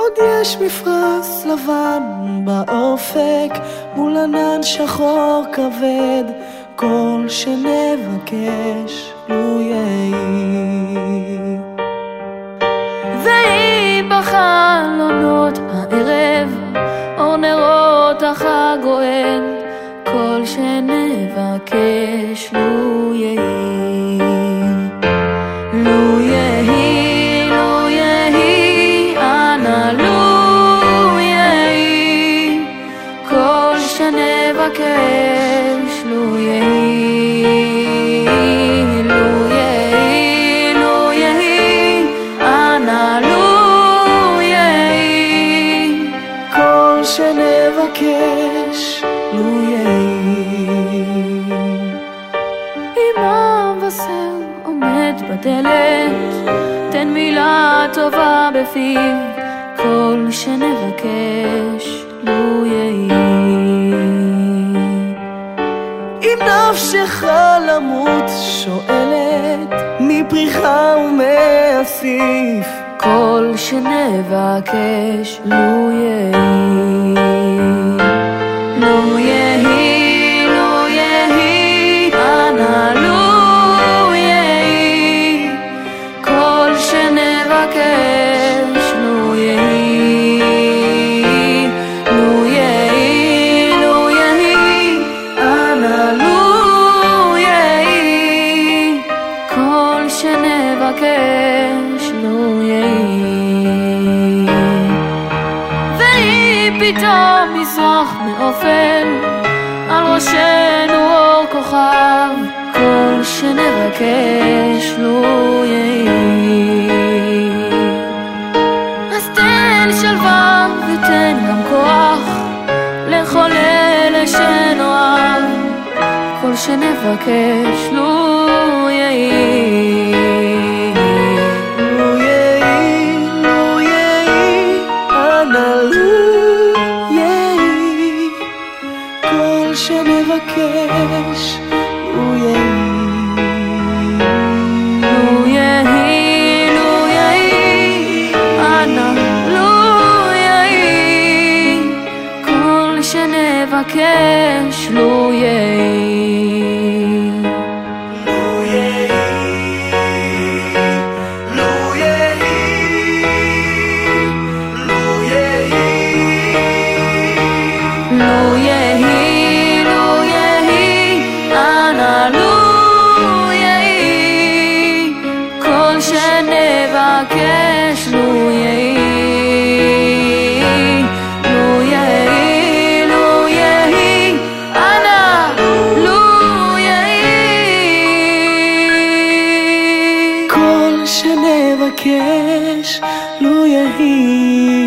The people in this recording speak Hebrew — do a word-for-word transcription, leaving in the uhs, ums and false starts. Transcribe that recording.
עוד יש מפרש לבן באופק, מול ענן שחור כבד, כל שנבקש לו יהי. ואם בחלונות הערב אור נרות החג רועד, כל שנבקש לו יהי. לו יהי, לו יהי, אנא לו יהי, כל שנבקש לו יהי. לו יהי, לו יהי, אנא לו יהי, כל שנבקש לו יהי. אם המבשר עומד בדלת, תן מילה טובה בפיו, כל שנבקש לו יהי. אם נפשך למות שואלת, מפריחה ומאסיף, כל שנבקש לו יהי. לו יהי, לו יהי, אנא לו יהי, כל שנבקש לו יהי. לו יהי, לו יהי, אנא לו יהי, כל שנבקש לו יהי. ואם פתאום יזרח מאופל על ראשנו אור כוכב, כל שנבקש לו יהי. אז תן שלווה ותן גם כוח לכל אלה שנאהב, כל שנבקש לו יהי. לו יהי, לו יהי, אנא לו יהי, כל שנבקש לו יהי. לו יהי, לו יהי, אנא לו יהי, כל שנבקש לו יהי. לו יהי, לו יהי, לו יהי, לו יהי, לו יהי, אנא לו יהי, כל שנבקש לו יהי. לו יהי, לו יהי, אנא לו יהי, כל שנבקש לו יהי.